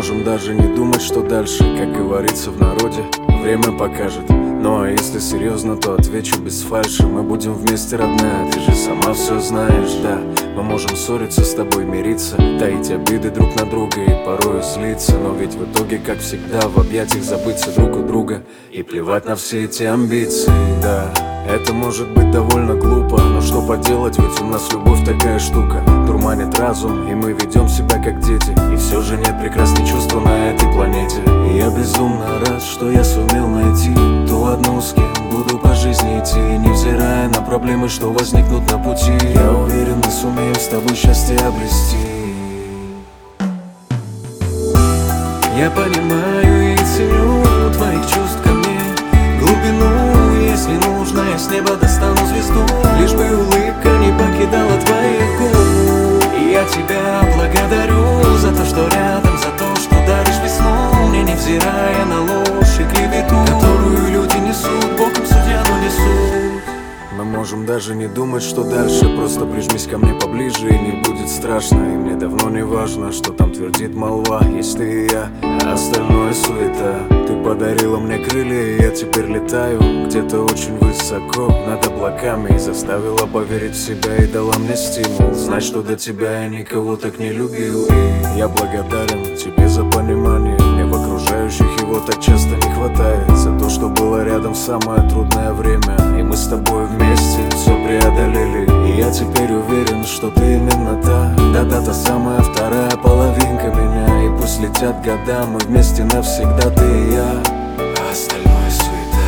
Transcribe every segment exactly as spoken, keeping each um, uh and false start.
можем даже не думать, что дальше. Как говорится в народе, время покажет. Ну а если серьезно, то отвечу без фальши. Мы будем вместе, родная, ты же сама все знаешь, да. Мы можем ссориться, с тобой мириться, таить обиды друг на друга и порою злиться. Но ведь в итоге, как всегда, в объятиях забыться друг у друга и плевать на все эти амбиции, да. Это может быть довольно глупо, но что поделать, ведь у нас любовь такая штука. Дурманит разум, и мы ведем себя как дети. И все же нет прекрасней чувства на этой планете. И я безумно рад, что я сумел найти ту одну, с кем буду по жизни идти, невзирая на проблемы, что возникнут на пути. Я уверен, мы сумеем с тобой счастье обрести. Я понимаю и ценю твоих чувств ко мне, глубину, если нужно, я с неба достану звезду. Лишь бы улыбка не покидала твоих губ. И я тебя благодарю за то, что рядом, за то, что даришь весну мне, невзирая на ложь и клевету, которую люди несут, боком судья, но несут. Мы можем даже не думать, что дальше. Просто прижмись ко мне поближе, и не будет страшно. И мне давно не важно, что там твердит молва. Есть ты и я, а остальное суета. Ты подарила мне крылья, и я теперь летаю где-то очень высоко над облаками. И заставила поверить в себя, и дала мне стимул знать, что до тебя я никого так не любил. И я благодарен тебе за понимание. Мне в окружающих его так часто не хватает. За то, что было рядом в самое трудное время. И мы с тобой вместе все преодолели. И я теперь уверен, что ты именно та, да-да, та самая вторая половинка меня. И пусть летят года, мы вместе навсегда, ты и я, а остальное суета.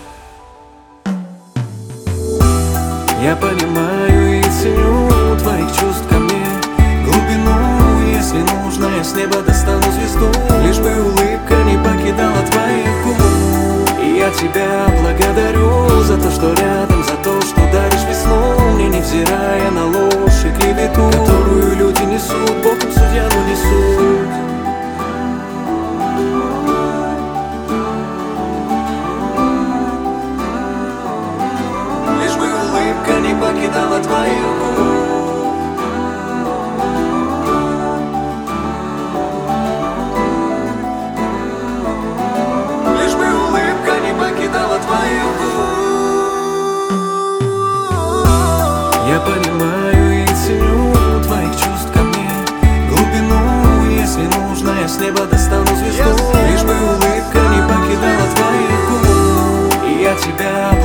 Я понимаю и ценю твоих чувств ко мне, глубину, если нужно, я с неба достану звезду. Лишь бы улыбка не покидала твоих губ. И я тебя благодарю за то, что рядом, за то, что даришь весну мне, невзирая на ложь и клевету, которую люди несут, боком судья, но несут. Лишь бы улыбка не покидала твоих губ. Лишь бы улыбка не покидала твоих губ. Я понимаю и ценю твоих чувств ко мне, глубину, если нужно, я с неба достану звезду. Лишь бы улыбка не покидала твоих губ. И я тебя